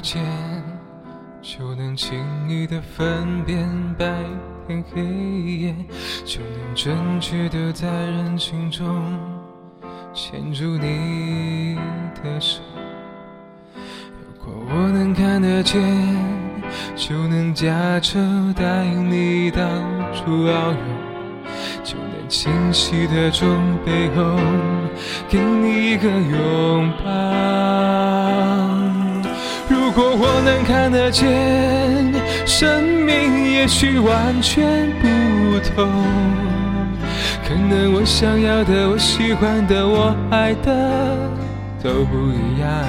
见，就能轻易地分辨白天黑夜，就能准确地在人群中牵住你的手。如果我能看得见，就能驾车带你到处遨游，就能清晰地从背后给你一个拥抱。如果我能看得见，生命也许完全不同，可能我想要的，我喜欢的，我爱的都不一样。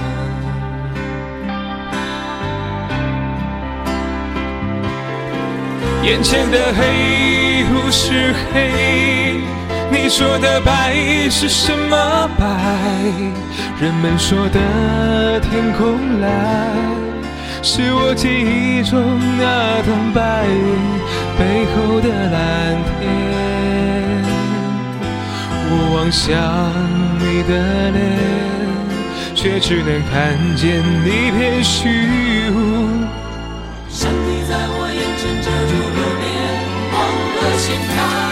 眼前的黑不是黑，你说的白是什么白？人们说的天空蓝，是我记忆中那团白云背后的蓝天。我望向你的脸，却只能看见一片虚无。 上帝在我眼前遮住流年，忘了现在。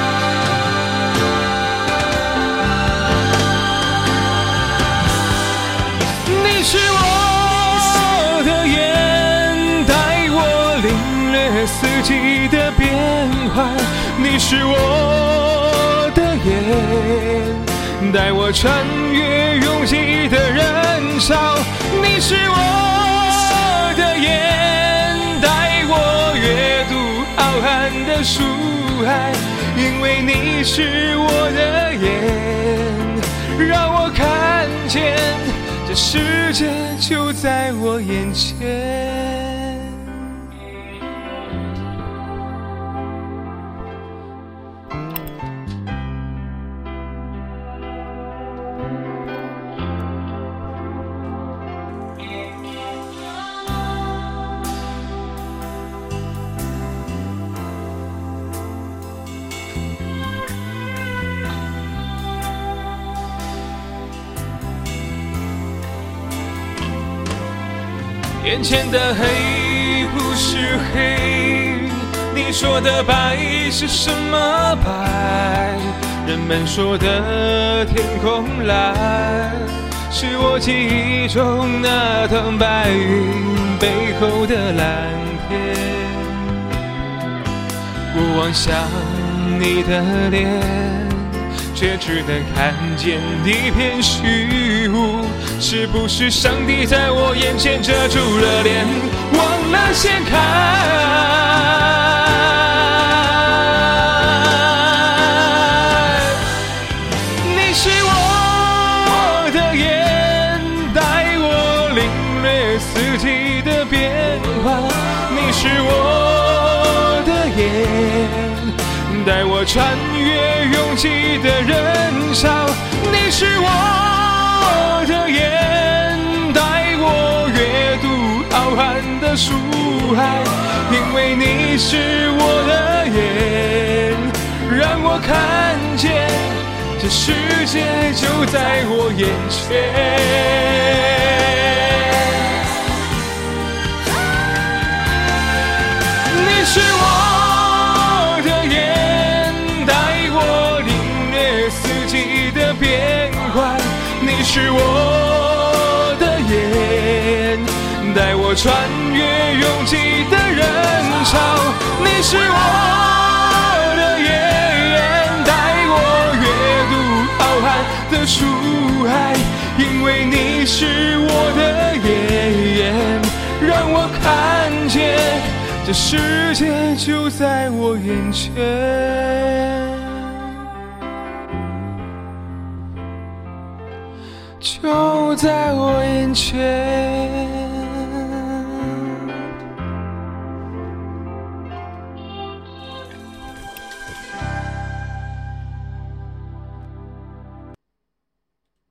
你是我的眼，带我领略四季的变换。你是我的眼，带我穿越拥挤的人潮。你是我的眼，带我阅读浩瀚的书海。因为你是我的眼，让我看见这世界就在我眼前。眼前的黑不是黑，你说的白是什么白？人们说的天空蓝，是我记忆中那团白云背后的蓝天。我望向你的脸，却只能看见一片虚无。是不是上帝在我眼前遮住了脸，忘了掀开？你是我的眼，带我领略四季的变化。你是我的眼，带我穿越拥挤的人潮。你是我的眼，带我阅读浩瀚的书海。因为你是我的眼，让我看见这世界就在我眼前。你是我的眼，带我领略四季的变换。你是我的眼，带我穿越拥挤的人潮。你是我的眼，带我阅读浩瀚的书海。因为你是我的眼，让我看见这世界就在我眼前。就在我眼前。